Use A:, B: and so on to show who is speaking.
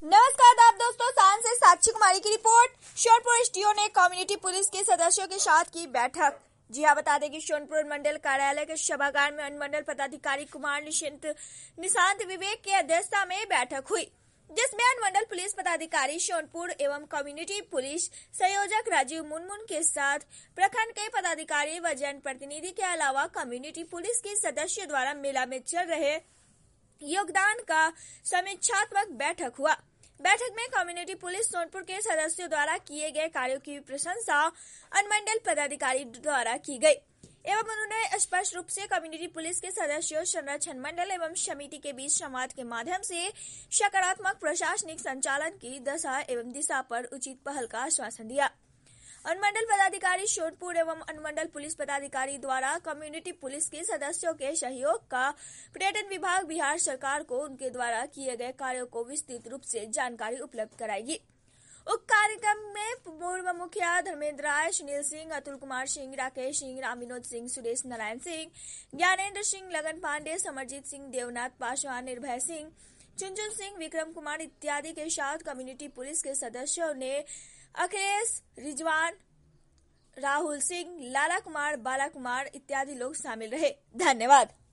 A: नमस्कार आप दोस्तों, सांझ से साक्षी कुमारी की रिपोर्ट। सोनपुर एसडीओ ने कम्युनिटी पुलिस के सदस्यों के साथ की बैठक। जी हाँ, बता दें कि सोनपुर मंडल कार्यालय के सभागार में अनुमंडल पदाधिकारी कुमार निशांत विवेक की अध्यक्षता में बैठक हुई, जिसमें अनुमंडल पुलिस पदाधिकारी सोनपुर एवं कम्युनिटी पुलिस संयोजक राजीव मुनमुन के साथ प्रखंड के पदाधिकारी व जनप्रतिनिधि के अलावा कम्युनिटी पुलिस के सदस्यों द्वारा मेला में चल रहे योगदान का समीक्षात्मक बैठक हुआ। बैठक में कम्युनिटी पुलिस सोनपुर के सदस्यों द्वारा किए गए कार्यों की प्रशंसा अनुमंडल पदाधिकारी द्वारा की गई एवं उन्होंने स्पष्ट रूप से कम्युनिटी पुलिस के सदस्यों, संरक्षण मंडल एवं समिति के बीच संवाद के माध्यम से सकारात्मक प्रशासनिक संचालन की दशा एवं दिशा पर उचित पहल का आश्वासन दिया। अनुमंडल पदाधिकारी सोनपुर एवं अनुमंडल पुलिस पदाधिकारी द्वारा कम्युनिटी पुलिस के सदस्यों के सहयोग का पर्यटन विभाग बिहार सरकार को उनके द्वारा किए गए कार्यों को विस्तृत रूप से जानकारी उपलब्ध कराएगी। उक्त कार्यक्रम में पूर्व मुखिया धर्मेंद्र राय, सुनील सिंह, अतुल कुमार सिंह, राकेश सिंह, राम विनोद सिंह, सुरेश नारायण सिंह, ज्ञानेन्द्र सिंह, लगन पांडे, समरजीत सिंह, देवनाथ पासवान, निर्भय सिंह, चुनचुन सिंह, विक्रम कुमार इत्यादि के साथ कम्युनिटी पुलिस के सदस्यों ने अखिलेश, रिजवान, राहुल सिंह, लाला कुमार, बाला कुमार इत्यादि लोग शामिल रहे। धन्यवाद।